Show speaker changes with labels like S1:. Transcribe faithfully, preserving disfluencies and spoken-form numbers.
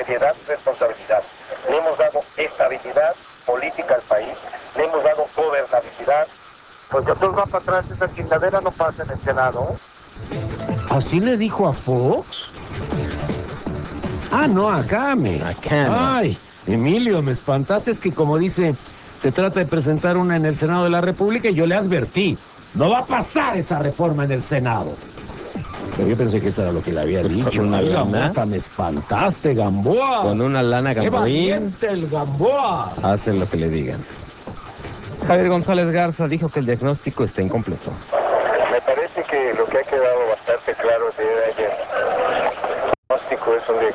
S1: seriedad y responsabilidad. Le hemos dado estabilidad política al país, le hemos dado gobernabilidad. Porque entonces va para atrás, esa chingadera no pasa en el Senado.
S2: ¿Así le dijo a Fox? Ah, no, a Came.
S3: A Came.
S2: Ay, Emilio, me espantaste. Es que como dice, se trata de presentar una en el Senado de la República y yo le advertí. No va a pasar esa reforma en el Senado. Pero yo pensé que esto era lo que le había
S3: Pues
S2: dicho.
S3: con una
S2: Ay,
S3: lana.
S2: Gamboa, hasta me espantaste, Gamboa.
S3: Con una lana,
S2: ¡Qué
S3: Gamboín,
S2: valiente el Gamboa!
S3: hacen lo que le digan. Javier González Garza dijo que el diagnóstico está incompleto.
S1: Me parece que lo que ha quedado bastante claro de